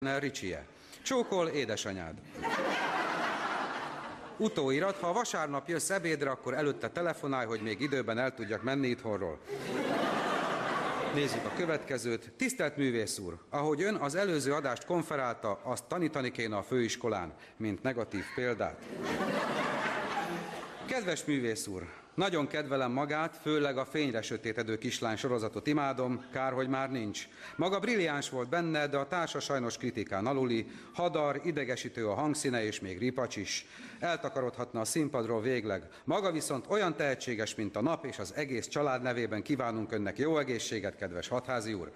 Ricsie. Csókol édesanyád. Utóirat, ha vasárnap jössz ebédre, akkor előtte telefonálj, hogy még időben el tudjak menni itthonról. Nézzük a következőt. Tisztelt művész úr, ahogy ön az előző adást konferálta, azt tanítani kéne a főiskolán, mint negatív példát. Kedves művész úr, nagyon kedvelem magát, főleg a Fényre sötétedő kislány sorozatot imádom, kár, hogy már nincs. Maga brilliáns volt benne, de a társa sajnos kritikán aluli, hadar, idegesítő a hangszíne és még ripacs is. Eltakarodhatna a színpadról végleg. Maga viszont olyan tehetséges, mint a nap, és az egész család nevében kívánunk önnek jó egészséget, kedves Hatházi úr.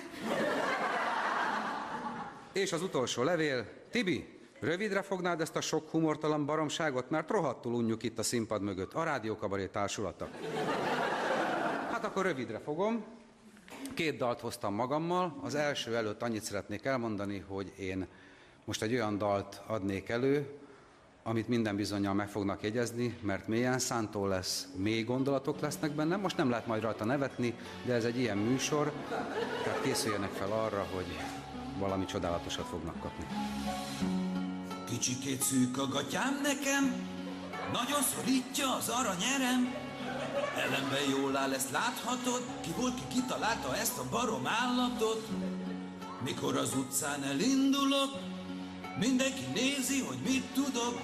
És az utolsó levél. Tibi, rövidre fognád ezt a sok humortalan baromságot, mert rohadtul unjuk itt a színpad mögött, a Rádiókabaré társulata. Hát akkor rövidre fogom. 2 dalt hoztam magammal. Az első előtt annyit szeretnék elmondani, hogy én most egy olyan dalt adnék elő, amit minden bizonnyal meg fognak jegyezni, mert mélyen szántó lesz, mély gondolatok lesznek benne. Most nem lehet majd rajta nevetni, de ez egy ilyen műsor, tehát készüljenek fel arra, hogy valami csodálatosat fognak kapni. Kicsikét szűk a gatyám nekem, nagyon szorítja az aranyerem. Ellenben jól áll, ezt láthatod, ki volt, ki kitalálta ezt a barom állatot. Mikor az utcán elindulok, mindenki nézi, hogy mit tudok.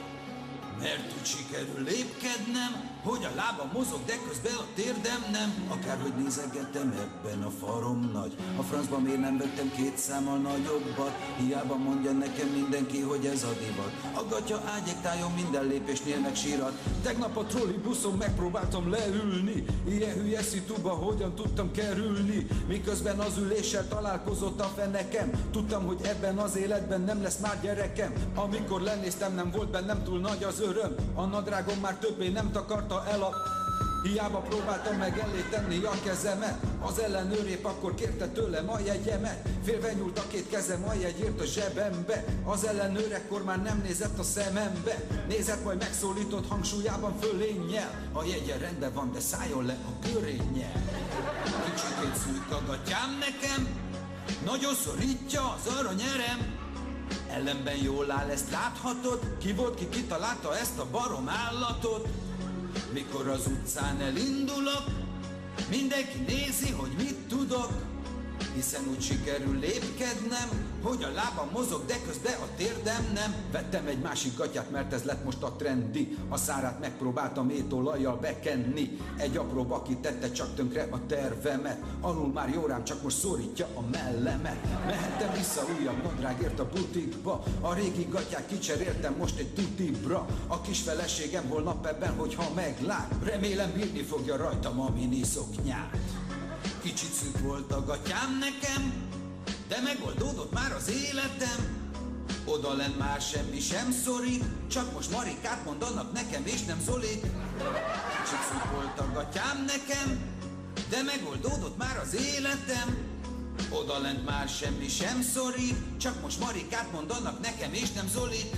Mert úgy sikerül lépkednem, hogy a lábam mozog, de közben a térdem nem. Akárhogy nézegettem, ebben a farom nagy. A francban miért nem vettem 2 számmal nagyobbat? Hiába mondja nekem mindenki, hogy ez a divat. A gatya ágyektájon minden lépésnél megsírat. Tegnap a trollibuszon megpróbáltam leülni. Ilyen hülye szituba hogyan tudtam kerülni? Miközben az üléssel találkozott a fenekem. Tudtam, hogy ebben az életben nem lesz már gyerekem. Amikor lenéztem, nem volt bennem túl nagy az öröm. A nadrágom már többé nem takarta el a... Hiába próbáltam meg elé tenni a kezemet. Az ellenőr épp akkor kérte tőlem a jegyemet. Félve nyúlt a 2 kezem a jegyért a zsebembe. Az ellenőr ekkor már nem nézett a szemembe. Nézett, majd megszólított hangsúlyában fölénnyel. A jegye rendben van, de szálljon le a körénnyel. Kicsikét szűk a gatyám nekem, nagyon szorítja az aranyerem. Ellenben jól áll, ezt láthatod, ki volt, ki kitalálta ezt a barom állatot. Mikor az utcán elindulok, mindenki nézi, hogy mit tudok. Hiszen úgy sikerül lépkednem, hogy a lábam mozog, de közben a térdem nem. Vettem egy másik gatyát, mert ez lett most a trendi. A szárát megpróbáltam étolajjal bekenni. Egy apró baki tette csak tönkre a tervemet. Alul már jó rám, csak most szorítja a mellemet. Mehettem vissza újabb nadrágért a butikba. A régi gatyát kicseréltem most egy tutibra. A kis feleségem holnap ebben, hogyha meglát, remélem bírni fogja rajtam a miniszoknyát. Kicsit szűk volt a gatyám nekem, de megoldódott már az életem. Odalent már semmi sem szorít, csak most Marikát mondanak nekem és nem Zolit. Kicsit szűk volt a gatyám nekem, de megoldódott már az életem. Odalent már semmi sem szorít, csak most Marikát mondanak nekem és nem Zolit.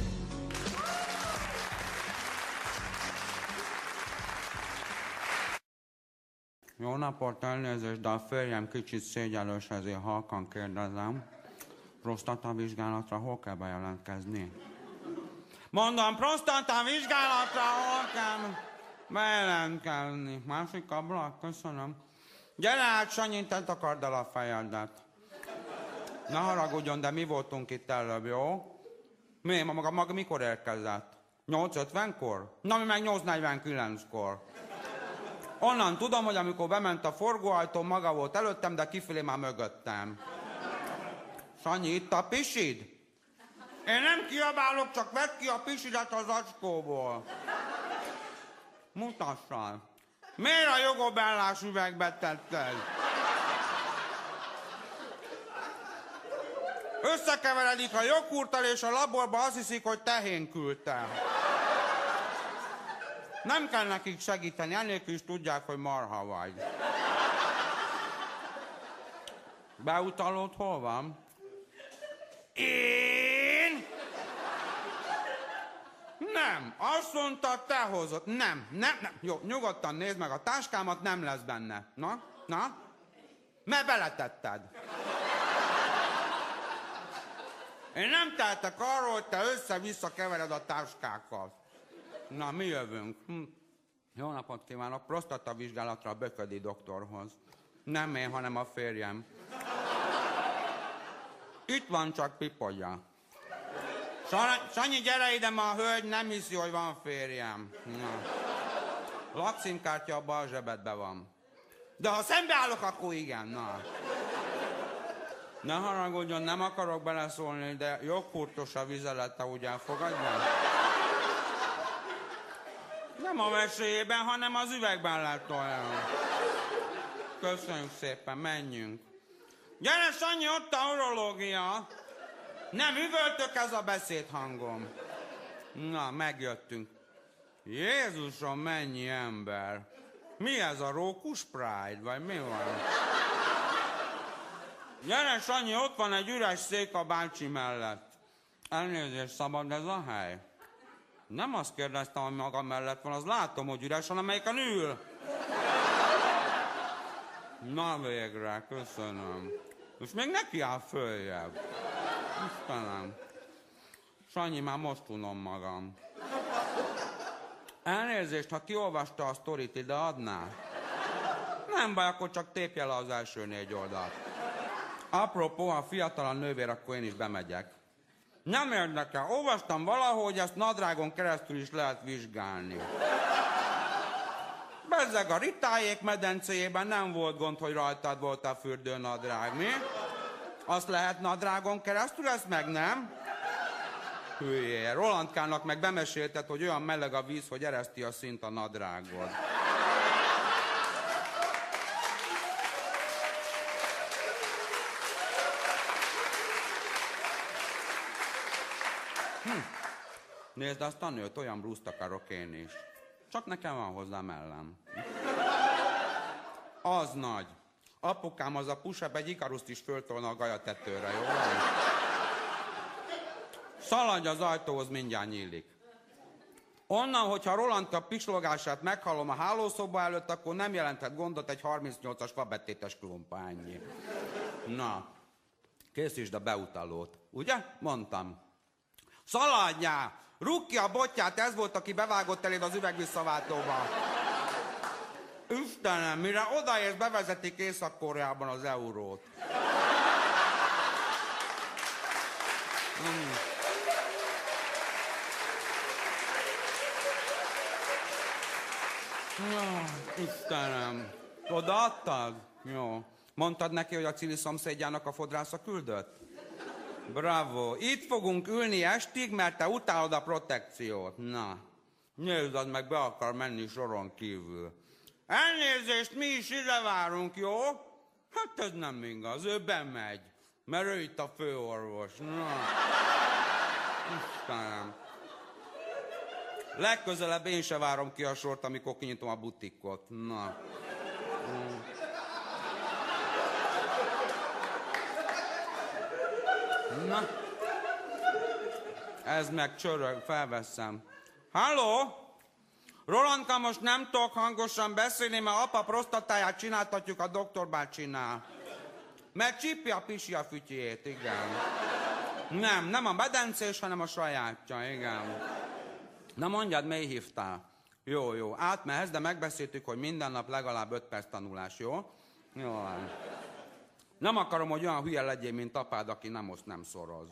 Jó napot, elnézést, de a férjem kicsit szégyellős, ezért halkan kérdezem. Prostatavizsgálatra hol kell bejelentkezni? Mondom, prostatavizsgálatra hol kell bejelentkezni? Másik ablak? Köszönöm. Gyere át, Sanyi, te takard el a fejedet. Ne haragudjon, de mi voltunk itt előbb, jó? Mi? Maga mikor érkezett? 8:50-kor? Na, mi meg 8:49-kor. Onnan tudom, hogy amikor bement a forgóajtó, maga volt előttem, de kifelé már mögöttem. Sanyi, itt a pisid? Én nem kiabálok, csak vedd ki a pisidet az acskóból. Mutassal. Miért a jogobellás üvegbe tetted? Összekeveredik a joghurttal, és a laborba azt hiszik, hogy tehén küldtem. Nem kell nekik segíteni, ennélkül is tudják, hogy marha vagy. Beutalód hol van? Én? Nem, azt mondta, te hozod. Nem. Jó, nyugodtan nézd meg a táskámat, nem lesz benne. Na? Mert beletetted. Én nem tehetek arról, hogy te össze-vissza kevered a táskákat. Na, mi jövünk. Jó napot kívánok, prostatavizsgálatra a Böködi doktorhoz. Nem én, hanem a férjem. Itt van, csak pipodja. Sanyi, gyere ide, ma a hölgy nem hiszi, hogy van férjem. Na. Lakcímkártya a bal zsebedben van. De ha szembeállok, akkor igen, na. Ne haragudjon, nem akarok beleszólni, de joghurtos a vizelete, úgy elfogadja? Nem a meséjében, hanem az üvegben lett olyan. Köszönjük szépen, menjünk. Gyere, Sanyi, ott a urológia. Nem üvöltök, ez a beszédhangom. Na, megjöttünk. Jézusom, mennyi ember. Mi ez a Rókus Pride, vagy mi van? Gyere, Sanyi, ott van egy üres szék a bácsi mellett. Elnézést, szabad ez a hely? Nem azt kérdeztem, hogy maga mellett van, az látom, hogy üres, hanem melyiken ül. Na végre, köszönöm. És még neki áll följebb. Istenem. Sanyi, már most unom magam. Elnézést, ha kiolvasta a sztorit, ide adná? Nem baj, akkor csak tépje le az első 4 oldalt. Apropó, ha fiatal a nővér, akkor én is bemegyek. Nem érdekel, olvastam valahogy, ezt nadrágon keresztül is lehet vizsgálni. Bezzeg a Ritályék medencéjében nem volt gond, hogy rajtad volt a fürdőnadrág, mi? Azt lehet nadrágon keresztül, ezt meg nem? Hülye, Rolandkának meg bemesélted, hogy olyan meleg a víz, hogy ereszti a szint a nadrágod. Nézd, azt a nőt, olyan blúzt akarok én is. Csak nekem van hozzá mellem. Az nagy. Apukám, az a pusebb egy Ikaruszt is föltolna a gajatetőre, jó? Szaladj az ajtóhoz, mindjárt nyílik. Onnan, hogyha Rolandka pislogását meghallom a hálószoba előtt, akkor nem jelenthet gondot egy 38-as fabettétes klumpányi. Na, készítsd a beutalót. Ugye? Mondtam. Szaladjál! Rúgd ki a botját, ez volt, aki bevágott eléd az üvegvisszaváltóba. Istenem, mire odaérsz, bevezetik Észak-Koreában az eurót. Istenem, odaadtad? Jó. Mondtad neki, hogy a Cili szomszédjának a fodrásza küldött? Bravo. Itt fogunk ülni estig, mert te utálod a protekciót. Na, nézd, meg be akar menni soron kívül. Elnézést, mi is ide várunk, jó? Hát ez nem igaz, ő bemegy, mert ő itt a főorvos. Na, Istenem. Legközelebb én se várom ki a sort, amikor kinyitom a butikot. Na. Na. Ez meg csörög, felveszem. Halló? Rolandka, most nem tudok hangosan beszélni, mert apa prostatáját csináltatjuk, a doktor bácsinál. Meg csípi a pisi a fütyjét, igen. Nem a medencés, hanem a sajátja, igen. Na mondjad, mély hívtál? Jó, átmehetsz, de megbeszéltük, hogy minden nap legalább 5 perc tanulás, jó? Jó. Nem akarom, hogy olyan hülye legyél, mint apád, aki nem oszt, nem szoroz.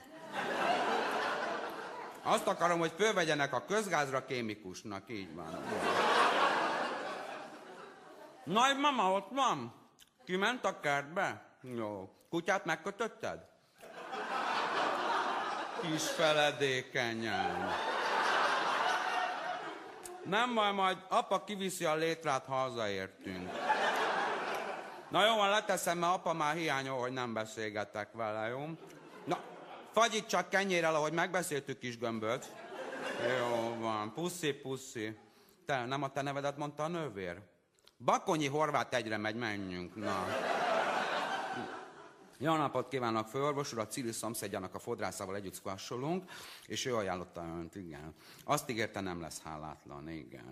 Azt akarom, hogy fölvegyenek a közgázra kémikusnak, így van. Nagymama ott van? Kiment a kertbe? Jó. Kutyát megkötötted? Kis feledékenyen. Nem baj, majd apa kiviszi a létrát, ha hazaértünk. Na jó, van, leteszem, mert apa már hiányol, hogy nem beszélgetek vele, jó? Na, fagyit csak kenyérrel, ahogy megbeszéltük, kis gömböc. Jó van, puszi. Te, nem a te nevedet mondta a nővér? Bakonyi Horváth egyre megy, menjünk, na. Jó napot kívánok, főorvos úr, a Cili szomszédjának a fodrászával együtt squasholunk, és ő ajánlotta önt, igen. Azt ígérte, nem lesz hálátlan, igen.